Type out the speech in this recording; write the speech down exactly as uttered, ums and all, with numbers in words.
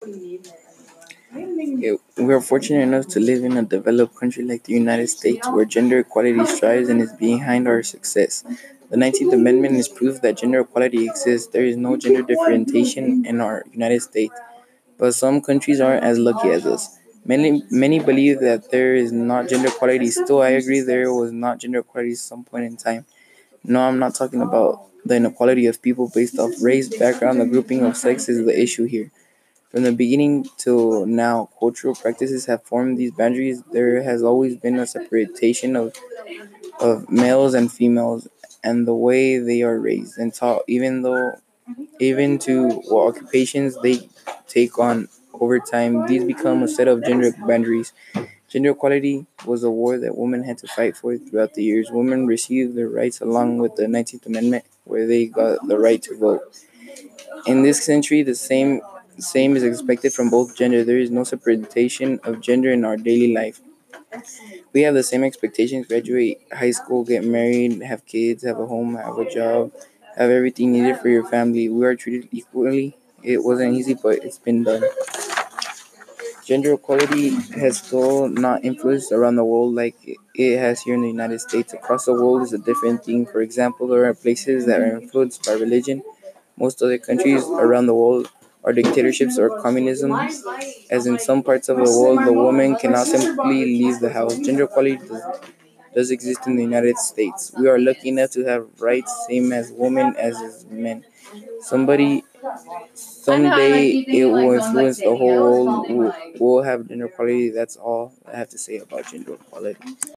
Yeah, we are fortunate enough to live in a developed country like the United States where gender equality strives and is behind our success. The nineteenth Amendment is proof that gender equality exists. There is no gender differentiation in our United States, but some countries aren't as lucky as us. Many, many believe that there is not gender equality. Still, I agree there was not gender equality at some point in time. No, I'm not talking about the inequality of people based off race, background, the grouping of sex is the issue here. From the beginning till now, cultural practices have formed these boundaries. There has always been a separation of, of males and females and the way they are raised and taught, even though even to what occupations they take on over time, these become a set of gender boundaries. Gender equality was a war that women had to fight for throughout the years. Women received their rights along with the nineteenth Amendment, where they got the right to vote. In this century, the same same is expected from both gender. There is no separation of gender in our daily life. We have the same expectations: graduate high school, get married, have kids, have a home, have a job, have everything needed for your family. We are treated equally. It wasn't easy, but it's been done. Gender equality has still not influenced around the world like it has here in the United States. Across the world is a different thing. For example, there are places that are influenced by religion. Most other countries around the world are dictatorships or communism. As in some parts of the world, the woman cannot simply leave the house. Gender equality does, does exist in the United States. We are lucky enough to have rights same as women as is men. Somebody Someday it will influence the whole world. We'll, we'll have gender equality. That's all I have to say about gender equality.